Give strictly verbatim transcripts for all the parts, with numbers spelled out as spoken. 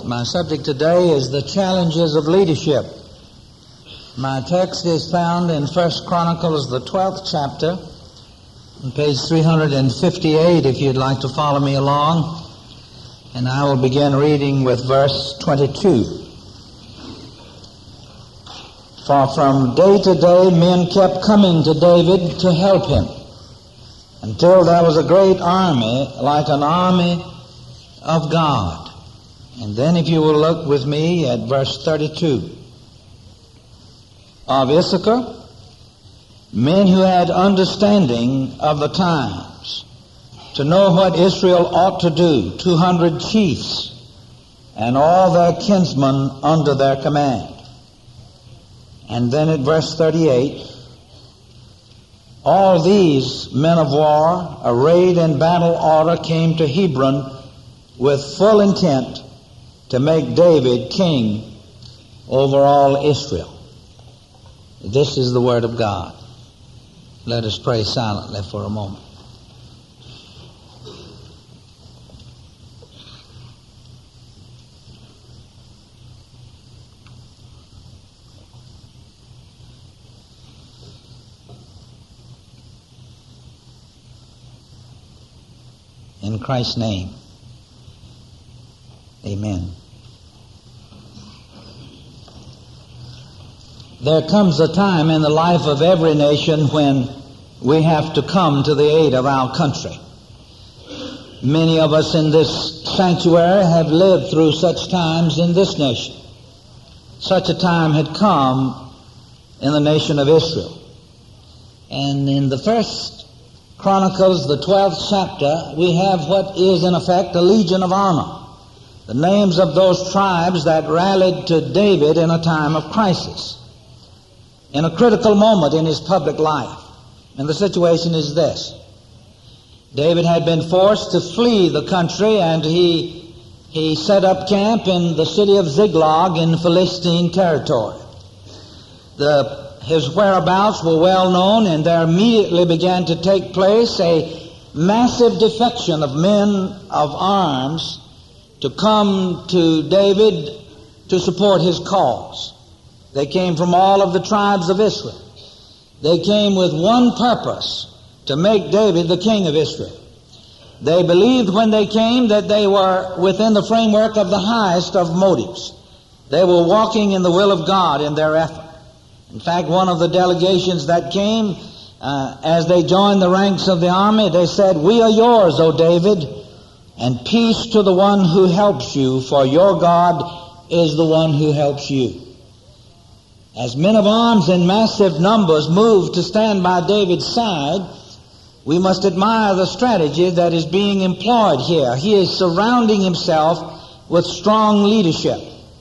My subject today is the challenges of leadership. My text is found in First Chronicles, the twelfth chapter, on page three hundred fifty-eight, if you'd like to follow me along. And I will begin reading with verse twenty-two. For from day to day men kept coming to David to help him, until there was a great army, like an army of God. And then if you will look with me at verse thirty-two. Of Issachar, men who had understanding of the times, to know what Israel ought to do, two hundred chiefs, and all their kinsmen under their command. And then at verse thirty-eight, all these men of war, arrayed in battle order, came to Hebron with full intent to make David king over all Israel. This is the word of God. Let us pray silently for a moment. In Christ's name, amen. There comes a time in the life of every nation when we have to come to the aid of our country. Many of us in this sanctuary have lived through such times in this nation. Such a time had come in the nation of Israel. And in the First Chronicles, the twelfth chapter, we have what is in effect a legion of honor. The names of those tribes that rallied to David in a time of crisis, in a critical moment in his public life. And the situation is this. David had been forced to flee the country, and he, he set up camp in the city of Ziklag in Philistine territory. The His whereabouts were well known, and there immediately began to take place a massive defection of men of arms to come to David to support his cause. They came from all of the tribes of Israel. They came with one purpose, to make David the king of Israel. They believed when they came that they were within the framework of the highest of motives. They were walking in the will of God in their effort. In fact, one of the delegations that came, uh, as they joined the ranks of the army, they said, "We are yours, O David, and peace to the one who helps you, for your God is the one who helps you." As men of arms in massive numbers moved to stand by David's side, we must admire the strategy that is being employed here. He is surrounding himself with strong leadership.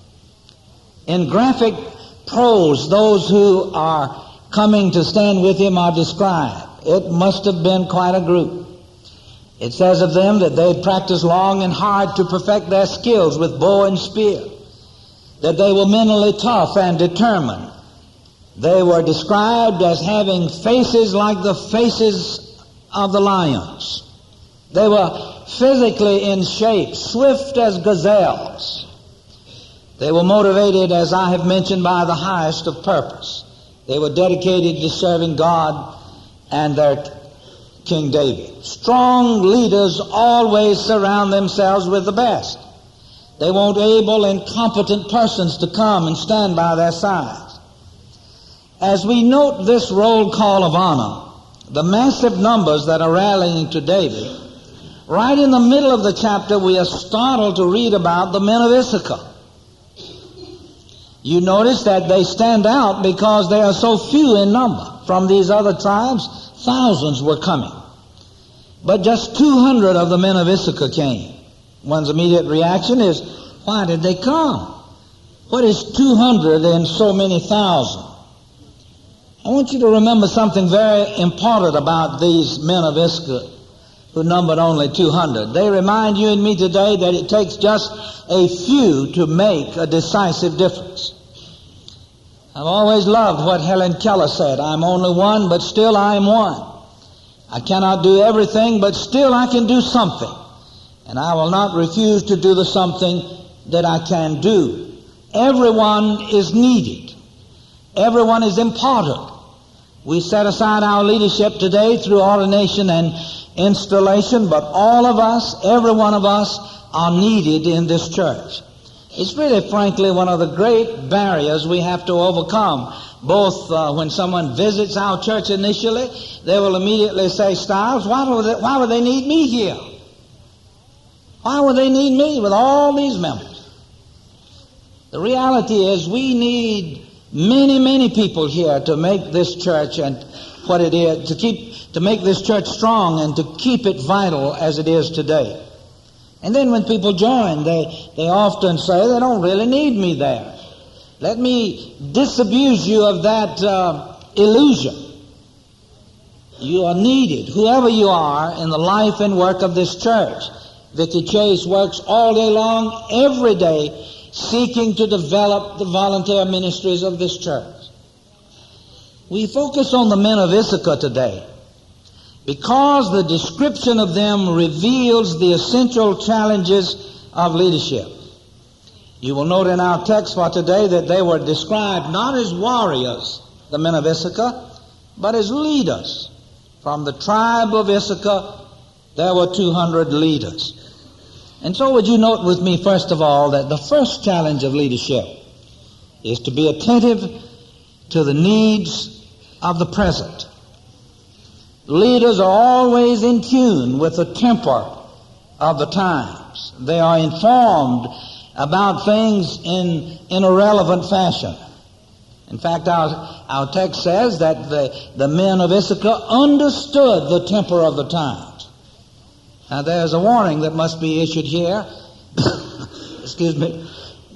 In graphic prose, those who are coming to stand with him are described. It must have been quite a group. It says of them that they practiced long and hard to perfect their skills with bow and spear, that they were mentally tough and determined. They were described as having faces like the faces of the lions. They were physically in shape, swift as gazelles. They were motivated, as I have mentioned, by the highest of purpose. They were dedicated to serving God and their King David. Strong leaders always surround themselves with the best. They want able and competent persons to come and stand by their sides. As we note this roll call of honor, the massive numbers that are rallying to David, right in the middle of the chapter we are startled to read about the men of Issachar. You notice that they stand out because they are so few in number. From these other tribes, thousands were coming. But just two hundred of the men of Issachar came. One's immediate reaction is, why did they come? What is two hundred in so many thousand? I want you to remember something very important about these men of Issachar who numbered only two hundred. They remind you and me today that it takes just a few to make a decisive difference. I've always loved what Helen Keller said, "I'm only one, but still I am one. I cannot do everything, but still I can do something. And I will not refuse to do the something that I can do. Everyone is needed. Everyone is important. We set aside our leadership today through ordination and installation, but all of us, every one of us, are needed in this church. It's really, frankly, one of the great barriers we have to overcome. Both uh, when someone visits our church initially, they will immediately say, Stiles, why would they, why would they need me here? Why would they need me with all these members? The reality is we need many, many people here to make this church and what it is, to keep, to make this church strong and to keep it vital as it is today. And then when people join, they, they often say they don't really need me there. Let me disabuse you of that uh, illusion. You are needed, whoever you are, in the life and work of this church. Vicki Chase works all day long, every day, seeking to develop the volunteer ministries of this church. We focus on the men of Issachar today because the description of them reveals the essential challenges of leadership. You will note in our text for today that they were described not as warriors, the men of Issachar, but as leaders. From the tribe of Issachar, there were two hundred leaders. And so would you note with me, first of all, that the first challenge of leadership is to be attentive to the needs of the present. Leaders are always in tune with the temper of the times. They are informed about things in, in a relevant fashion. In fact, our, our text says that the, the men of Issachar understood the temper of the times. Now, there's a warning that must be issued here. Excuse me.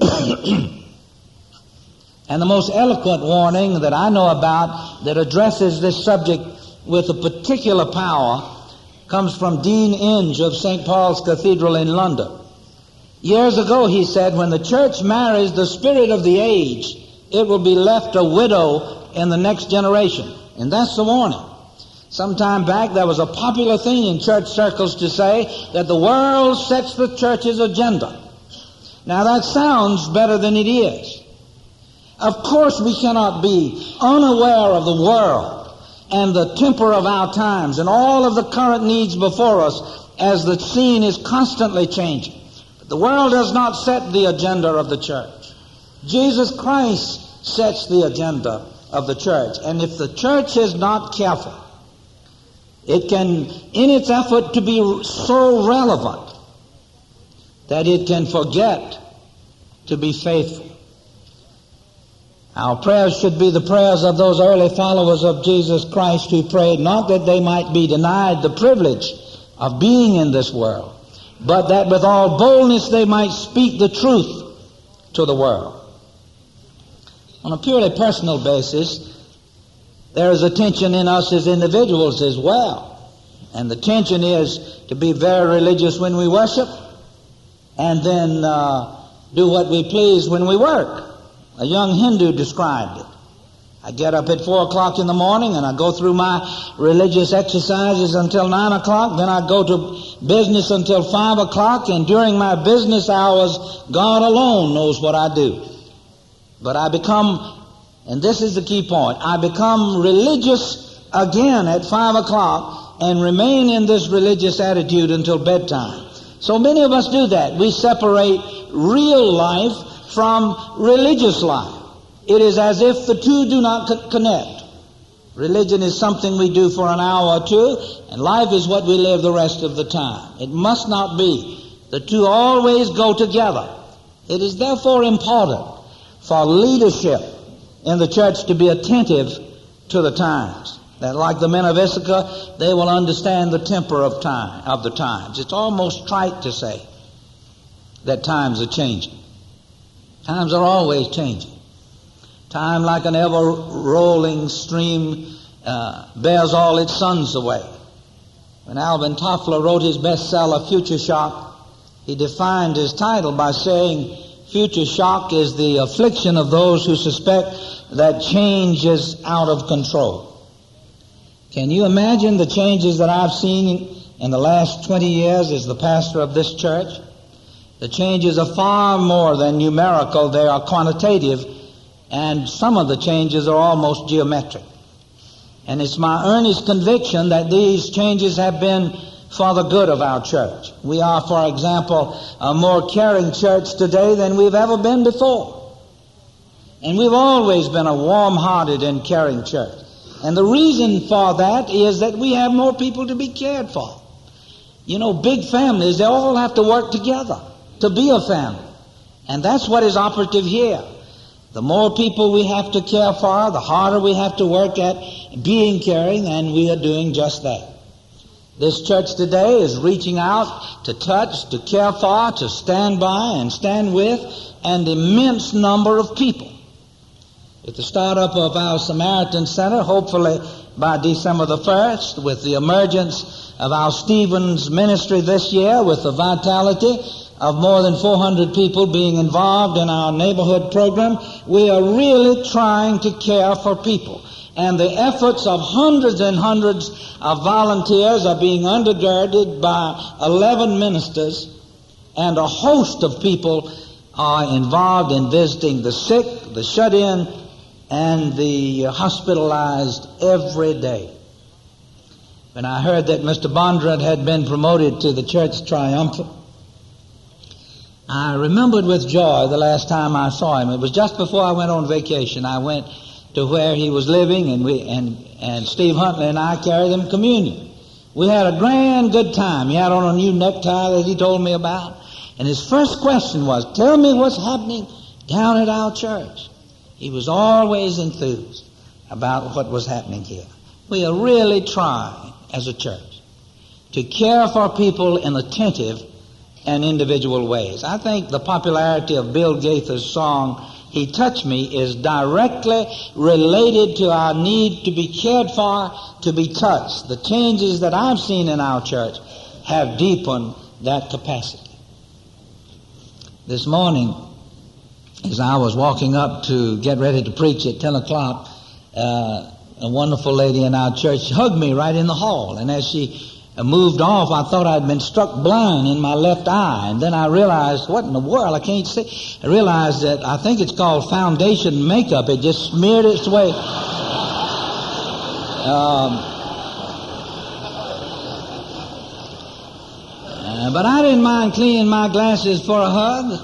And the most eloquent warning that I know about that addresses this subject with a particular power comes from Dean Inge of Saint Paul's Cathedral in London. Years ago, he said, when the church marries the spirit of the age, it will be left a widow in the next generation. And that's the warning. Some time back, there was a popular thing in church circles to say that the world sets the church's agenda. Now, that sounds better than it is. Of course, we cannot be unaware of the world and the temper of our times and all of the current needs before us as the scene is constantly changing. But the world does not set the agenda of the church. Jesus Christ sets the agenda of the church. And if the church is not careful, it can, in its effort to be so relevant, that it can forget to be faithful. Our prayers should be the prayers of those early followers of Jesus Christ who prayed not that they might be denied the privilege of being in this world, but that with all boldness they might speak the truth to the world. On a purely personal basis, there is a tension in us as individuals as well. And the tension is to be very religious when we worship and then uh, do what we please when we work. A young Hindu described it. I get up at four o'clock in the morning and I go through my religious exercises until nine o'clock. Then I go to business until five o'clock. And during my business hours, God alone knows what I do. But I become... And this is the key point. I become religious again at five o'clock and remain in this religious attitude until bedtime. So many of us do that. We separate real life from religious life. It is as if the two do not co- connect. Religion is something we do for an hour or two, and life is what we live the rest of the time. It must not be. The two always go together. It is therefore important for leadership in the church to be attentive to the times. That like the men of Issachar, they will understand the temper of time, of the times. It's almost trite to say that times are changing. Times are always changing. Time, like an ever-rolling stream, uh, bears all its sons away. When Alvin Toffler wrote his bestseller, Future Shock, he defined his title by saying, future shock is the affliction of those who suspect that change is out of control. Can you imagine the changes that I've seen in the last twenty years as the pastor of this church? The changes are far more than numerical. They are quantitative, and some of the changes are almost geometric. And it's my earnest conviction that these changes have been for the good of our church. We are, for example, a more caring church today than we've ever been before. And we've always been a warm-hearted and caring church. And the reason for that is that we have more people to be cared for. You know, big families, they all have to work together to be a family. And that's what is operative here. The more people we have to care for, the harder we have to work at being caring, and we are doing just that. This church today is reaching out to touch, to care for, to stand by and stand with an immense number of people. With the startup of our Samaritan Center, hopefully by December the first, with the emergence of our Stevens ministry this year, with the vitality of more than four hundred people being involved in our neighborhood program, we are really trying to care for people. And the efforts of hundreds and hundreds of volunteers are being undergirded by eleven ministers, and a host of people are involved in visiting the sick, the shut-in, and the hospitalized every day. When I heard that Mister Bondurant had been promoted to the church triumphant, I remembered with joy the last time I saw him. It was just before I went on vacation. I went to where he was living, and we and, and Steve Huntley and I carried him communion. We had a grand good time. He had on a new necktie that he told me about. And his first question was, tell me what's happening down at our church. He was always enthused about what was happening here. We are really trying as a church to care for people in attentive and individual ways. I think the popularity of Bill Gaither's song, He Touched Me, is directly related to our need to be cared for, to be touched. The changes that I've seen in our church have deepened that capacity. This morning, as I was walking up to get ready to preach at ten o'clock, uh, a wonderful lady in our church hugged me right in the hall. And as she moved off, I thought I'd been struck blind in my left eye. And then I realized, what in the world? I can't see. I realized that I think it's called foundation makeup. It just smeared its way. Um, uh, but I didn't mind cleaning my glasses for a hug.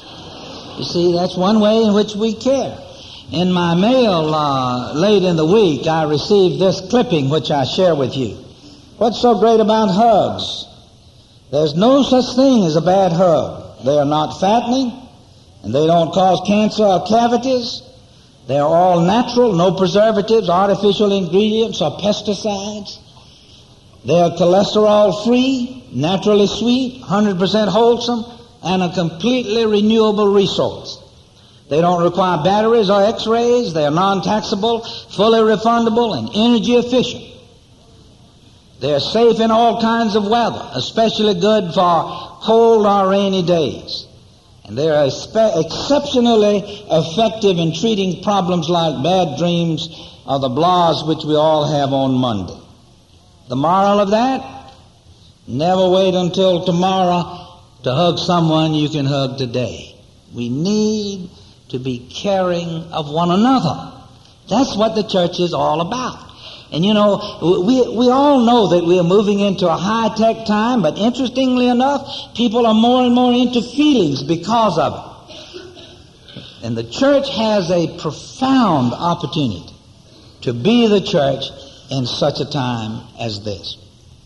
You see, that's one way in which we care. In my mail uh, late in the week, I received this clipping which I share with you. What's so great about hugs? There's no such thing as a bad hug. They are not fattening, and they don't cause cancer or cavities. They are all natural, no preservatives, artificial ingredients, or pesticides. They are cholesterol-free, naturally sweet, one hundred percent wholesome, and a completely renewable resource. They don't require batteries or x-rays. They are non-taxable, fully refundable, and energy efficient. They're safe in all kinds of weather, especially good for cold or rainy days. And they are espe- exceptionally effective in treating problems like bad dreams or the blahs which we all have on Monday. The moral of that? Never wait until tomorrow to hug someone you can hug today. We need to be caring of one another. That's what the church is all about. And you know, we we all know that we are moving into a high-tech time, but interestingly enough, people are more and more into feelings because of it. And the church has a profound opportunity to be the church in such a time as this.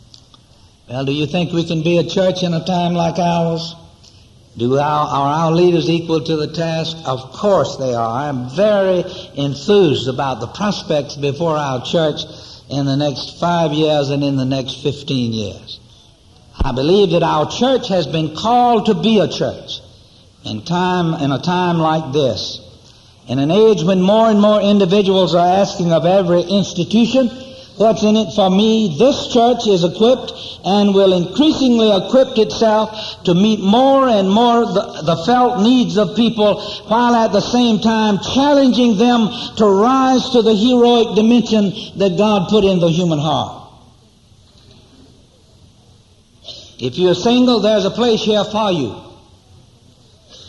Well, do you think we can be a church in a time like ours? Do our, are our leaders equal to the task? Of course they are. I'm very enthused about the prospects before our church in the next five years and in the next fifteen years. I believe that our church has been called to be a church in time, in a time like this. In an age when more and more individuals are asking of every institution, what's in it for me? This church is equipped and will increasingly equip itself to meet more and more the, the felt needs of people, while at the same time challenging them to rise to the heroic dimension that God put in the human heart. If you're single, there's a place here for you.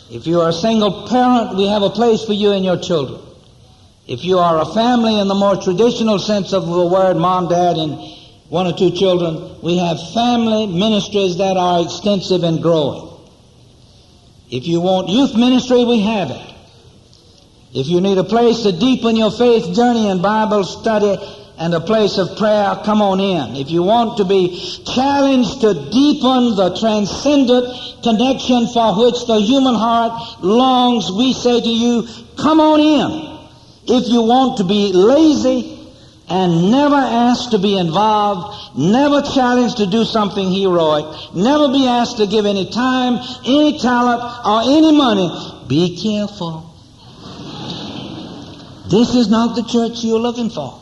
If you are a single parent, we have a place for you and your children. If you are a family in the more traditional sense of the word, mom, dad, and one or two children, we have family ministries that are extensive and growing. If you want youth ministry, we have it. If you need a place to deepen your faith journey and Bible study and a place of prayer, come on in. If you want to be challenged to deepen the transcendent connection for which the human heart longs, we say to you, come on in. If you want to be lazy and never asked to be involved, never challenged to do something heroic, never be asked to give any time, any talent, or any money, be careful. This is not the church you're looking for.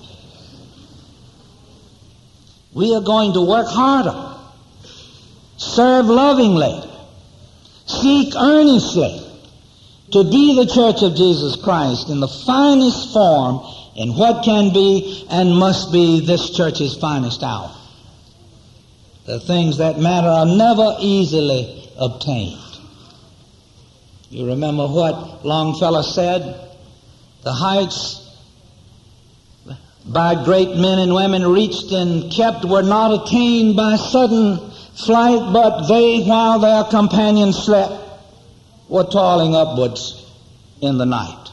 We are going to work harder, serve lovingly, seek earnestly to be the church of Jesus Christ in the finest form in what can be and must be this church's finest hour. The things that matter are never easily obtained. You remember what Longfellow said? The heights by great men and women reached and kept were not attained by sudden flight, but they, while their companions slept, were toiling upwards in the night.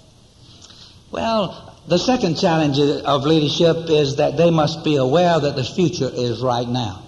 Well, the second challenge of leadership is that they must be aware that the future is right now.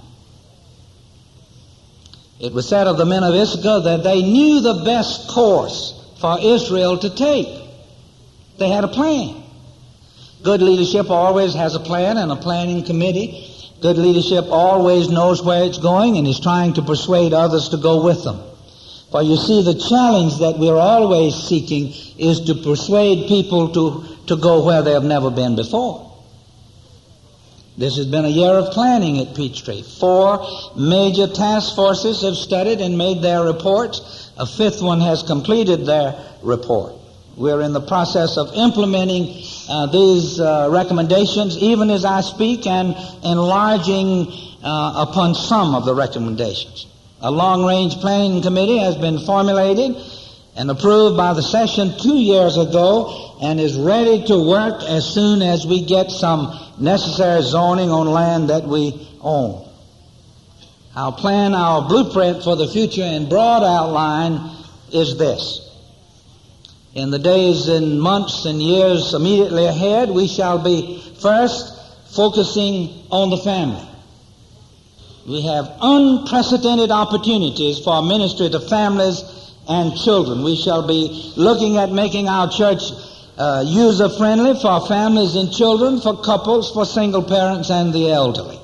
It was said of the men of Issachar that they knew the best course for Israel to take. They had a plan. Good leadership always has a plan and a planning committee. Good leadership always knows where it's going and is trying to persuade others to go with them. For you see, the challenge that we're always seeking is to persuade people to, to go where they have never been before. This has been a year of planning at Peachtree. Four major task forces have studied and made their reports. A fifth one has completed their report. We're in the process of implementing uh, these uh, recommendations even as I speak and enlarging uh, upon some of the recommendations. A long-range planning committee has been formulated and approved by the session two years ago and is ready to work as soon as we get some necessary zoning on land that we own. Our plan, our blueprint for the future in broad outline is this. In the days and months and years immediately ahead, we shall be first focusing on the family. We have unprecedented opportunities for ministry to families and children. We shall be looking at making our church uh, user-friendly for families and children, for couples, for single parents, and the elderly.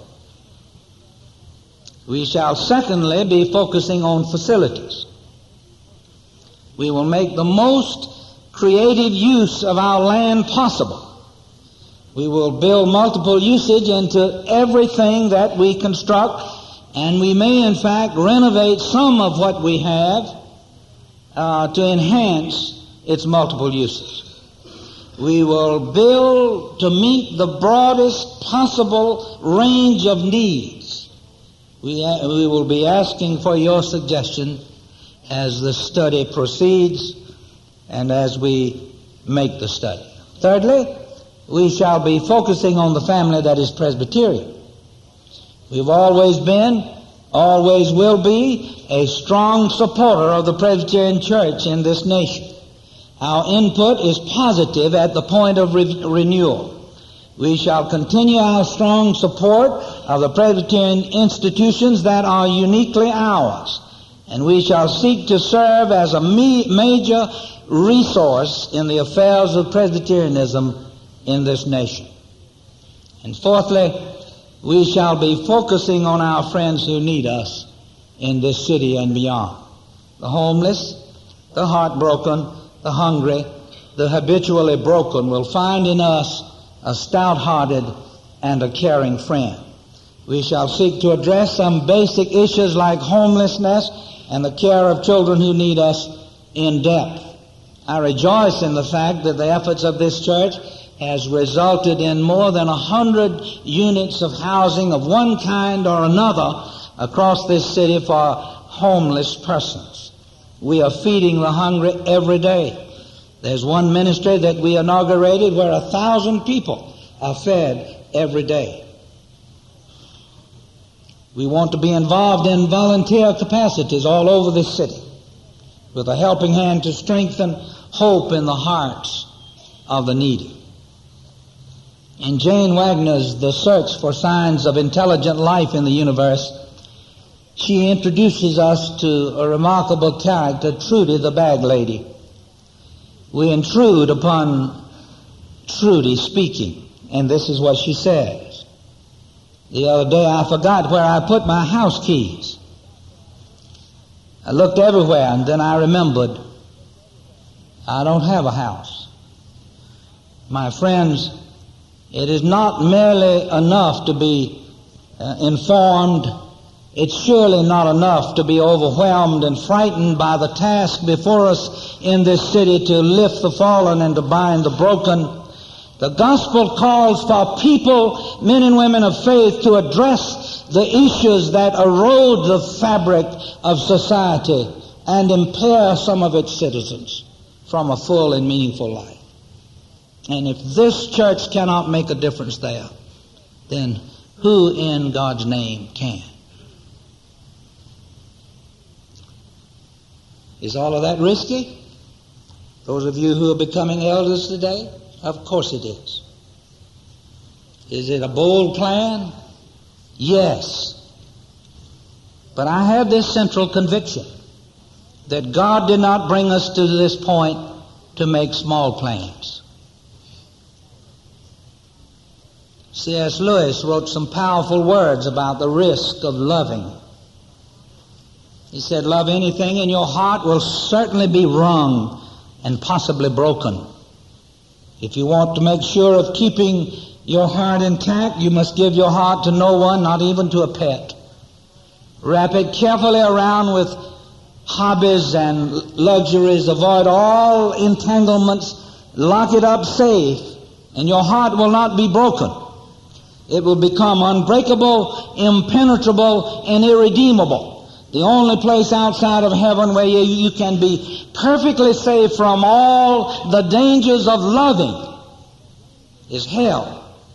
We shall secondly be focusing on facilities. We will make the most creative use of our land possible. We will build multiple usage into everything that we construct, and we may in fact renovate some of what we have uh, to enhance its multiple uses. We will build to meet the broadest possible range of needs. We, uh, we will be asking for your suggestion as the study proceeds and as we make the study. Thirdly, we shall be focusing on the family that is Presbyterian. We've always been, always will be, a strong supporter of the Presbyterian Church in this nation. Our input is positive at the point of re- renewal. We shall continue our strong support of the Presbyterian institutions that are uniquely ours, and we shall seek to serve as a me- major resource in the affairs of Presbyterianism in this nation. And fourthly, we shall be focusing on our friends who need us in this city and beyond. The homeless, the heartbroken, the hungry, the habitually broken will find in us a stout-hearted and a caring friend. We shall seek to address some basic issues like homelessness and the care of children who need us in depth. I rejoice in the fact that the efforts of this church has resulted in more than a hundred units of housing of one kind or another across this city for homeless persons. We are feeding the hungry every day. There's one ministry that we inaugurated where a thousand people are fed every day. We want to be involved in volunteer capacities all over this city with a helping hand to strengthen hope in the hearts of the needy. In Jane Wagner's The Search for Signs of Intelligent Life in the Universe, she introduces us to a remarkable character, Trudy the Bag Lady. We intrude upon Trudy speaking, and this is what she says. The other day I forgot where I put my house keys. I looked everywhere, and then I remembered I don't have a house. My friends, it is not merely enough to be uh, informed. It's surely not enough to be overwhelmed and frightened by the task before us in this city to lift the fallen and to bind the broken. The gospel calls for people, men and women of faith, to address the issues that erode the fabric of society and impair some of its citizens from a full and meaningful life. And if this church cannot make a difference there, then who in God's name can? Is all of that risky? Those of you who are becoming elders today, of course it is. Is it a bold plan? Yes. But I have this central conviction that God did not bring us to this point to make small plans. C S Lewis wrote some powerful words about the risk of loving. He said, love anything and your heart will certainly be wrung and possibly broken. If you want to make sure of keeping your heart intact, you must give your heart to no one, not even to a pet. Wrap it carefully around with hobbies and luxuries. Avoid all entanglements. Lock it up safe, and your heart will not be broken. It will become unbreakable, impenetrable, and irredeemable. The only place outside of heaven where you, you can be perfectly safe from all the dangers of loving is hell.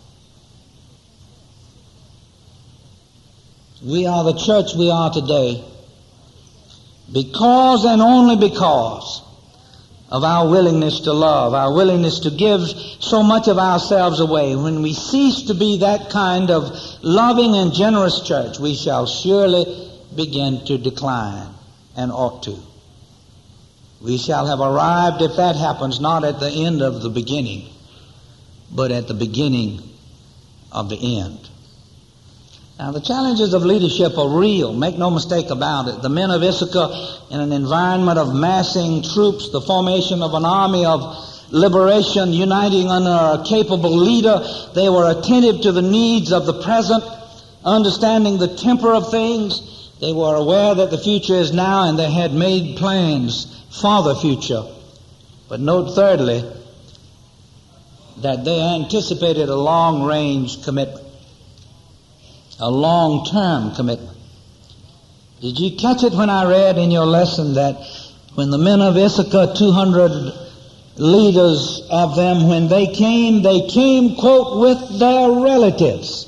We are the church we are today because and only because of our willingness to love, our willingness to give so much of ourselves away. When we cease to be that kind of loving and generous church, we shall surely begin to decline, and ought to. We shall have arrived, if that happens, not at the end of the beginning, but at the beginning of the end. Now, the challenges of leadership are real. Make no mistake about it. The men of Issachar, in an environment of massing troops, the formation of an army of liberation, uniting under a capable leader, they were attentive to the needs of the present, understanding the temper of things. They were aware that the future is now, and they had made plans for the future. But note thirdly, that they anticipated a long-range commitment, a long-term commitment. Did you catch it when I read in your lesson that when the men of Issachar, two hundred leaders of them, when they came, they came, quote, with their relatives.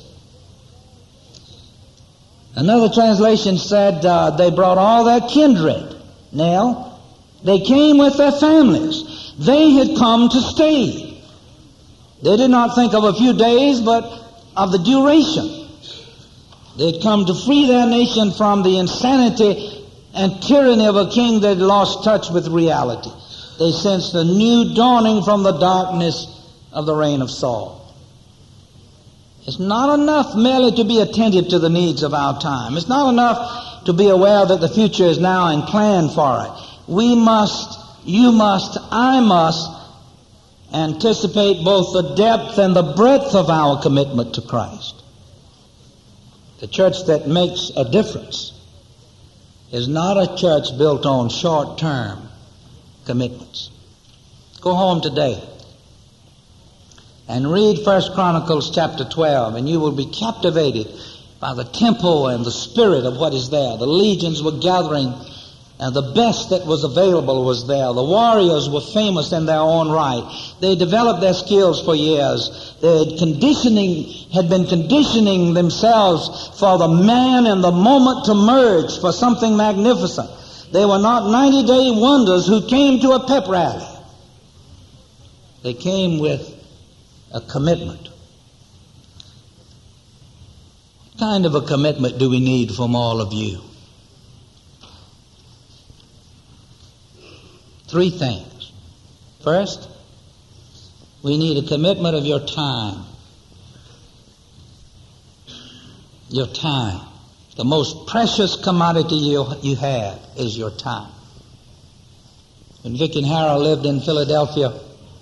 Another translation said uh, they brought all their kindred. Now, they came with their families. They had come to stay. They did not think of a few days, but of the duration. They had come to free their nation from the insanity and tyranny of a king that had lost touch with reality. They sensed a new dawning from the darkness of the reign of Saul. It's not enough merely to be attentive to the needs of our time. It's not enough to be aware that the future is now and plan for it. We must, you must, I must anticipate both the depth and the breadth of our commitment to Christ. The church that makes a difference is not a church built on short-term commitments. Go home today and read First Chronicles chapter twelve, and you will be captivated by the tempo and the spirit of what is there. The legions were gathering And the best that was available was there. The warriors were famous in their own right. They developed their skills for years. They had conditioning, had been conditioning themselves for the man and the moment to merge for something magnificent. They were not ninety-day wonders who came to a pep rally. They came with a commitment. What kind of a commitment do we need from all of you? Three things. First, we need a commitment of your time. Your time. The most precious commodity you, you have is your time. When Vic and Harold lived in Philadelphia,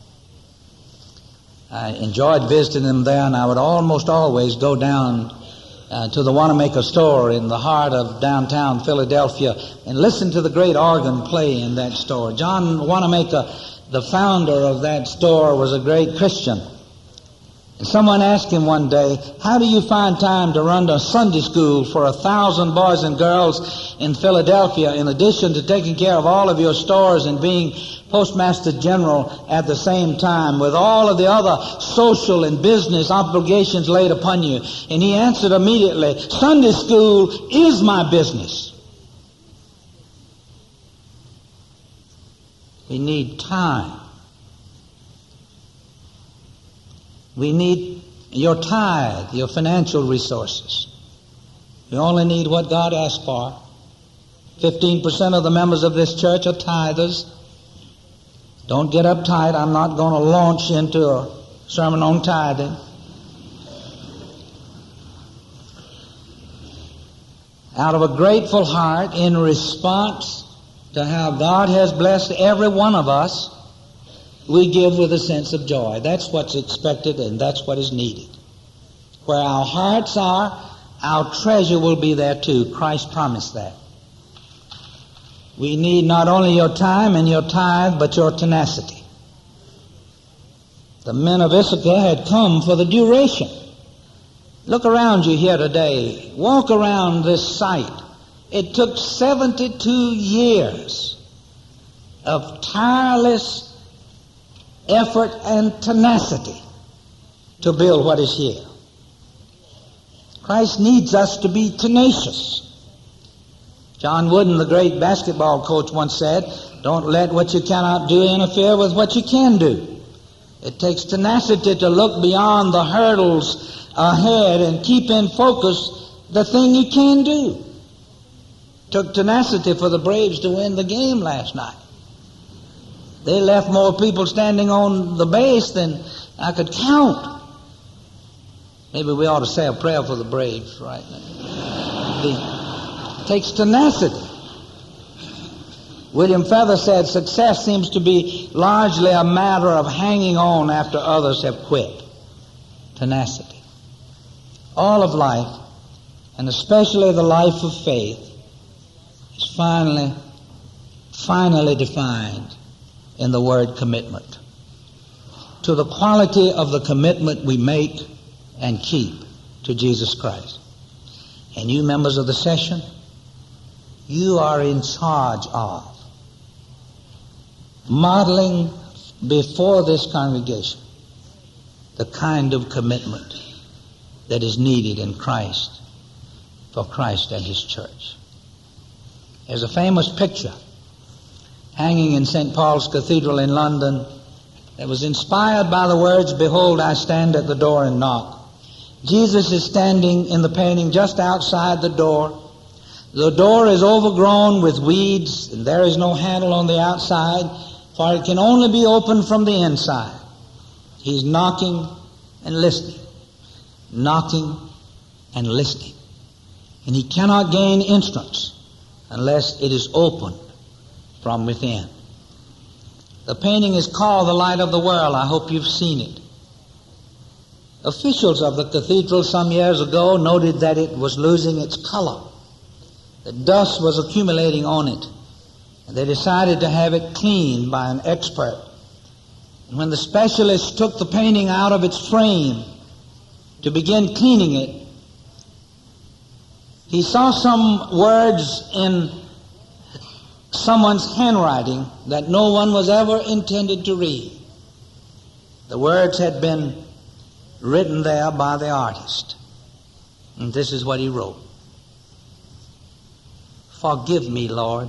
I enjoyed visiting them there, and I would almost always go down Uh, to the Wanamaker store in the heart of downtown Philadelphia and listen to the great organ play in that store. John Wanamaker, the founder of that store, was a great Christian. And someone asked him one day, how do you find time to run a Sunday school for a thousand boys and girls in Philadelphia in addition to taking care of all of your stores and being Postmaster General at the same time with all of the other social and business obligations laid upon you? And he answered immediately, Sunday school is my business. We need time. We need your tithe, your financial resources. You only need what God asked for. Fifteen percent of the members of this church are tithers. Don't get uptight. I'm not going to launch into a sermon on tithing. Out of a grateful heart, in response to how God has blessed every one of us, we give with a sense of joy. That's what's expected and that's what is needed. Where our hearts are, our treasure will be there too. Christ promised that. We need not only your time and your tithe, but your tenacity. The men of Issachar had come for the duration. Look around you here today. Walk around this site. It took seventy-two years of tireless effort and tenacity to build what is here. Christ needs us to be tenacious. John Wooden, the great basketball coach, once said, don't let what you cannot do interfere with what you can do. It takes tenacity to look beyond the hurdles ahead and keep in focus the thing you can do. It took tenacity for the Braves to win the game last night. They left more people standing on the base than I could count. Maybe we ought to say a prayer for the Braves right now. It takes tenacity. William Feather said success seems to be largely a matter of hanging on after others have quit. Tenacity. All of life, and especially the life of faith, is finally, finally defined in the word commitment. To the quality of the commitment we make and keep to Jesus Christ. And you members of the session, you are in charge of modeling before this congregation the kind of commitment that is needed in Christ for Christ and His church. There's a famous picture hanging in Saint Paul's Cathedral in London that was inspired by the words, "Behold, I stand at the door and knock." Jesus is standing in the painting just outside the door. The door is overgrown with weeds, and there is no handle on the outside, for it can only be opened from the inside. He's knocking and listening, knocking and listening. And he cannot gain entrance unless it is opened from within. The painting is called The Light of the World. I hope you've seen it. Officials of the cathedral some years ago noted that it was losing its color. The dust was accumulating on it. And they decided to have it cleaned by an expert. And when the specialist took the painting out of its frame to begin cleaning it, he saw some words in someone's handwriting that no one was ever intended to read. The words had been written there by the artist. And this is what he wrote. Forgive me, Lord,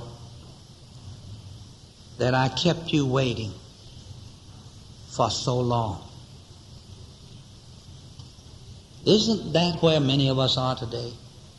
that I kept you waiting for so long. Isn't that where many of us are today?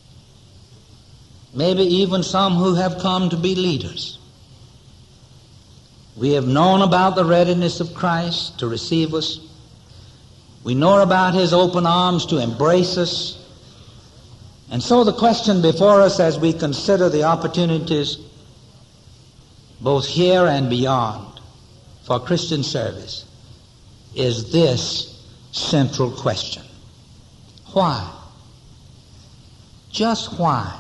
Maybe even some who have come to be leaders. We have known about the readiness of Christ to receive us. We know about his open arms to embrace us. And so the question before us as we consider the opportunities both here and beyond for Christian service is this central question. Why? Just why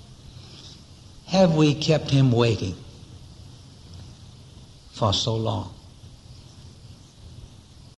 have we kept him waiting for so long?